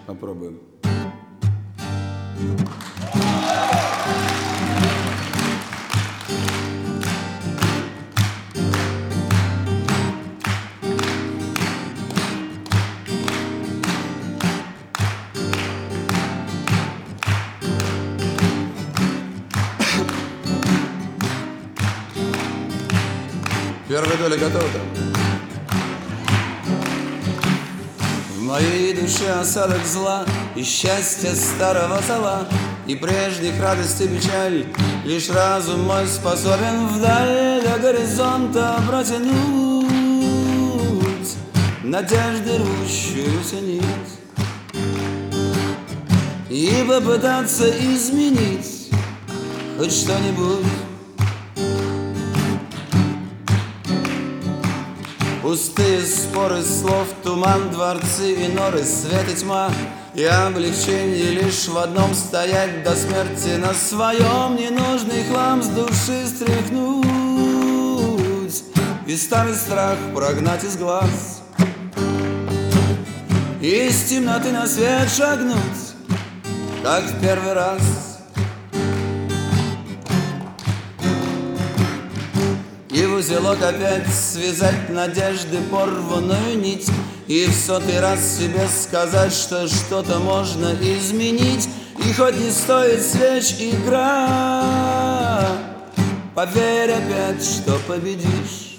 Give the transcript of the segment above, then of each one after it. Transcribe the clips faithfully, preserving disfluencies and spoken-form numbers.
Попробуем. Первая доля готова там? В моей душе осадок зла и счастья старого зала, и прежних радостей печаль. Лишь разум мой способен вдаль до горизонта протянуть надежды рвущуюся нить и попытаться изменить хоть что-нибудь. Пустые споры слов, туман, дворцы и норы, свет и тьма, и облегчение лишь в одном: стоять до смерти на своем, ненужный хлам с души стряхнуть и старый страх прогнать из глаз, и из темноты на свет шагнуть, как в первый раз. И в узелок опять связать надежды порванную нить, и в сотый раз себе сказать, что что-то можно изменить. И хоть не стоит свеч игра, поверь опять, что победишь.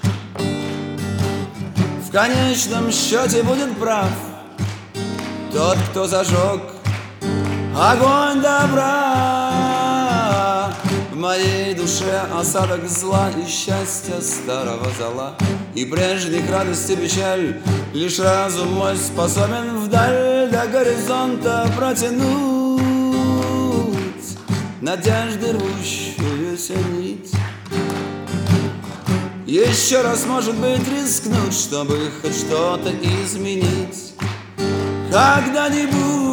В конечном счете будет прав тот, кто зажег огонь добра. В моей душе осадок зла и счастья старого зала, и прежних радостей печаль. Лишь разум мой способен вдаль до горизонта протянуть надежды рвущуюся нить. Еще раз, может быть, рискнуть, чтобы хоть что-то изменить когда-нибудь.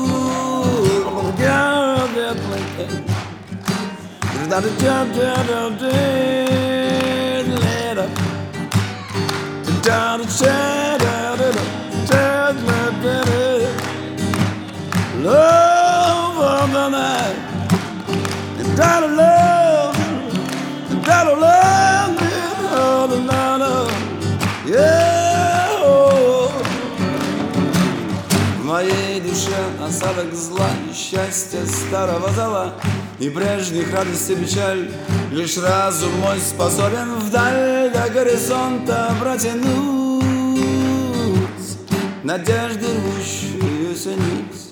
Love of the night, gotta love, gotta love me all the night, yeah. В моей душе осадок зла и счастья старого зала, и прежних радостей печаль. Лишь разум мой способен вдаль до горизонта протянуть надежды рвущуюся нить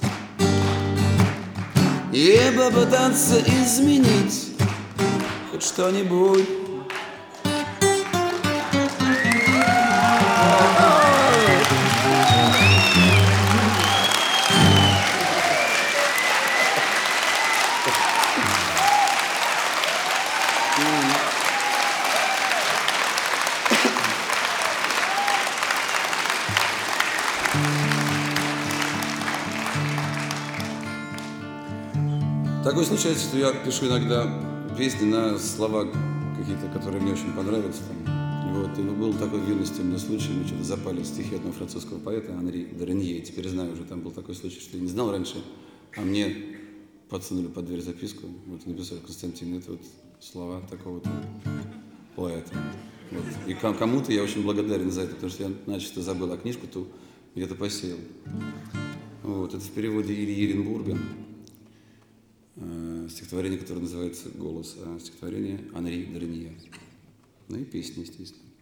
и попытаться изменить хоть что-нибудь. Такое случается, что я пишу иногда песни на слова какие-то, которые мне очень понравятся. Там. Вот. И был такой в юности у меня случай, мы что-то запали в стихи одного французского поэта Анри де Ренье. Теперь знаю, уже там был такой случай, что я не знал раньше, а мне подсунули под дверь записку. Вот написал: Константин, это вот слова такого-то поэта. Вот. И кому-то я очень благодарен за это, потому что я начисто забыл, а книжку ту где-то посеял. Вот. Это в переводе Ильи Еренбурга. Стихотворение, которое называется «Голос», а стихотворение Анри де Ренье. Ну и песни, естественно.